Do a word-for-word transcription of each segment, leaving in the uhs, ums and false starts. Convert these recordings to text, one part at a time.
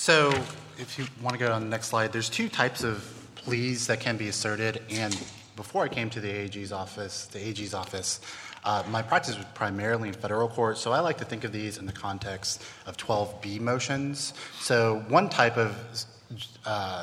So if you want to go on the next slide, there's two types of pleas that can be asserted. And before I came to the A G's office, the A G's office, uh, my practice was primarily in federal court. So I like to think of these in the context of twelve B motions. So one type of uh,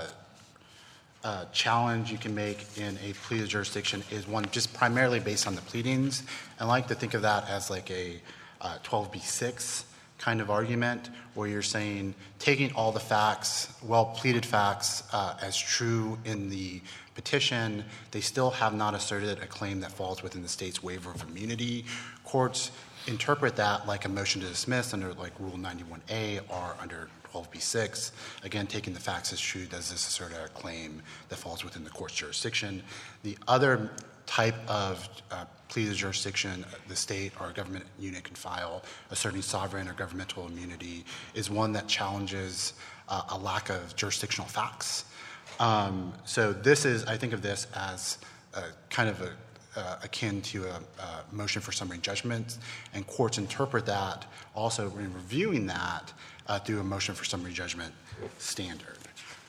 uh, challenge you can make in a plea to jurisdiction is one just primarily based on the pleadings. I like to think of that as like a uh, twelve B six kind of argument, where you're saying taking all the facts, well pleaded facts, uh, as true in the petition, they still have not asserted a claim that falls within the state's waiver of immunity. Courts interpret that like a motion to dismiss under like Rule ninety-one A or under twelve B six. Again, taking the facts as true, does this assert a claim that falls within the court's jurisdiction? The other type of uh, plea to jurisdiction the state or a government unit can file asserting sovereign or governmental immunity is one that challenges uh, a lack of jurisdictional facts. Um, so this is, I think of this as a, kind of a, uh, akin to a, a motion for summary judgment, and courts interpret that also in reviewing that uh, through a motion for summary judgment standard.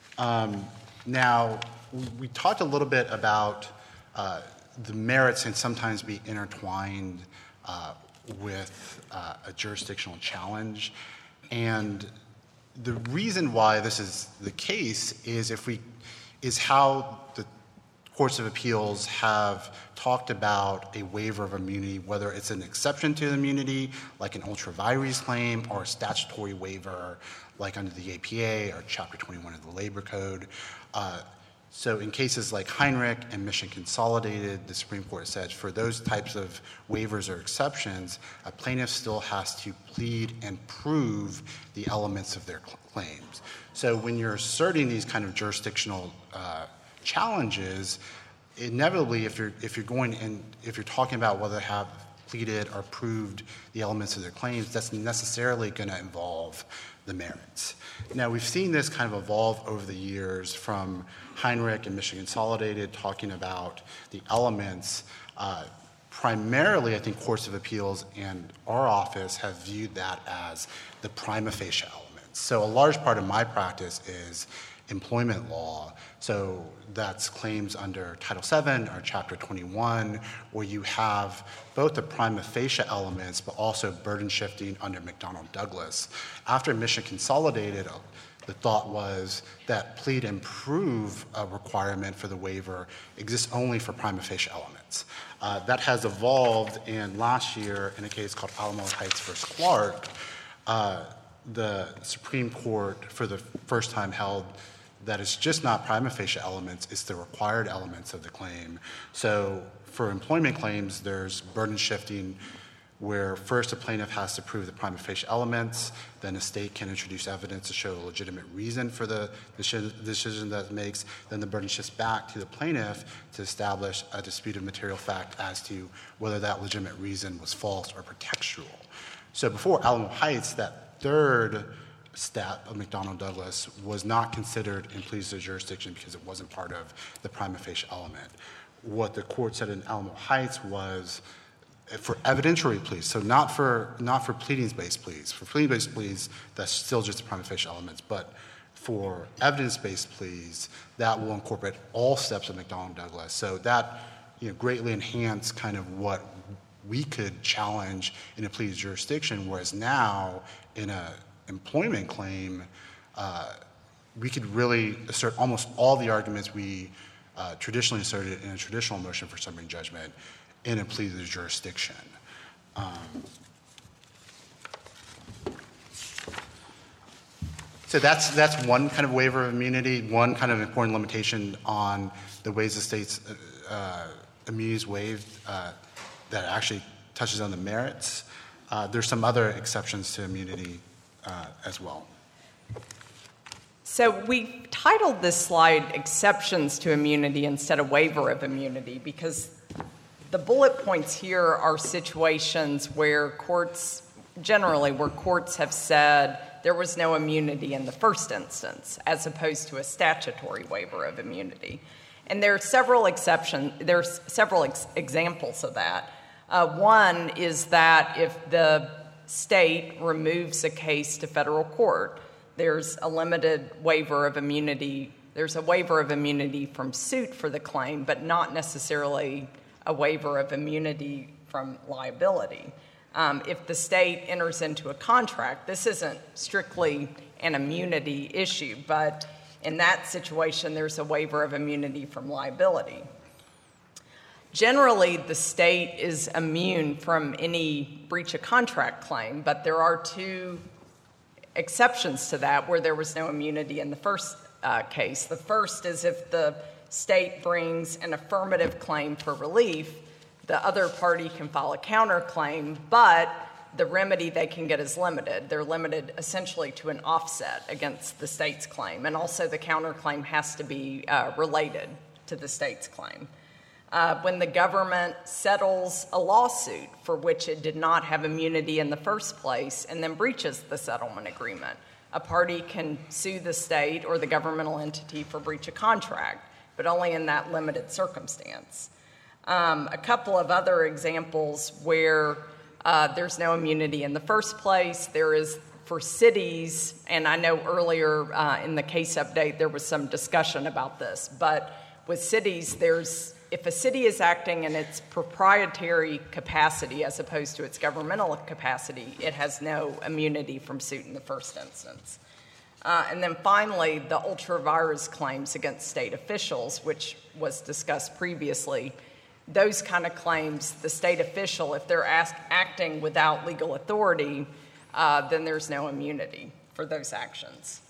Um, now, we, we talked a little bit about uh, the merits can sometimes be intertwined uh, with uh, a jurisdictional challenge. And the reason why this is the case is if we is how the courts of appeals have talked about a waiver of immunity, whether it's an exception to the immunity, like an ultra vires claim, or a statutory waiver, like under the A P A or Chapter twenty-one of the Labor Code. Uh, So in cases like Heinrich and Mission Consolidated, the Supreme Court said for those types of waivers or exceptions, a plaintiff still has to plead and prove the elements of their claims. So when you're asserting these kind of jurisdictional uh, challenges, inevitably, if you're if you're going and if you're talking about whether they have pleaded or proved the elements of their claims, that's necessarily going to involve the merits. Now, we've seen this kind of evolve over the years from Heinrich and Mission Consolidated talking about the elements. Uh, primarily, I think courts of appeals and our office have viewed that as the prima facie elements. So a large part of my practice is employment law. So that's claims under Title seven or Chapter twenty-one, where you have both the prima facie elements, but also burden shifting under McDonnell Douglas. After Mission Consolidated, the thought was that plead and prove a requirement for the waiver exists only for prima facie elements. Uh, that has evolved, and last year, in a case called Alamo Heights versus Clark, uh, the Supreme Court, for the first time, held that it's just not prima facie elements, it's the required elements of the claim. So for employment claims, there's burden shifting where first a plaintiff has to prove the prima facie elements, then a state can introduce evidence to show a legitimate reason for the decision that it makes, then the burden shifts back to the plaintiff to establish a disputed material fact as to whether that legitimate reason was false or pretextual. So before Alamo Heights, that third step of McDonnell Douglas was not considered in pleas to jurisdiction because it wasn't part of the prima facie element. What the court said in Alamo Heights was for evidentiary pleas, so not for not for pleadings-based pleas. For pleading-based pleas, that's still just the prima facie elements, but for evidence-based pleas, that will incorporate all steps of McDonnell Douglas. So that, you know, greatly enhanced kind of what we could challenge in a plea to jurisdiction, whereas now in a employment claim, uh, we could really assert almost all the arguments we uh, traditionally asserted in a traditional motion for summary judgment in a plea to jurisdiction. Um, so that's that's one kind of waiver of immunity, one kind of important limitation on the ways the state's uh, uh, immunity is waived uh, that actually touches on the merits. Uh, there's some other exceptions to immunity Uh, as well. So we titled this slide Exceptions to Immunity instead of Waiver of Immunity because the bullet points here are situations where courts, generally where courts have said there was no immunity in the first instance as opposed to a statutory waiver of immunity. And there are several exceptions, there's several ex- examples of that. Uh, one is that if the state removes a case to federal court, there's a limited waiver of immunity. There's a waiver of immunity from suit for the claim, but not necessarily a waiver of immunity from liability. Um, if the state enters into a contract, this isn't strictly an immunity issue, but in that situation, there's a waiver of immunity from liability. Generally, the state is immune from any breach of contract claim, but there are two exceptions to that where there was no immunity in the first uh, case. The first is if the state brings an affirmative claim for relief, the other party can file a counterclaim, but the remedy they can get is limited. They're limited essentially to an offset against the state's claim, and also the counterclaim has to be uh, related to the state's claim. Uh, when the government settles a lawsuit for which it did not have immunity in the first place and then breaches the settlement agreement, a party can sue the state or the governmental entity for breach of contract, but only in that limited circumstance. Um, a couple of other examples where uh, there's no immunity in the first place. There is for cities, and I know earlier uh, in the case update there was some discussion about this, but with cities, there's if a city is acting in its proprietary capacity as opposed to its governmental capacity, it has no immunity from suit in the first instance. Uh, and then finally, the ultra vires claims against state officials, which was discussed previously. Those kind of claims, the state official, if they're ask, acting without legal authority, uh, then there's no immunity for those actions.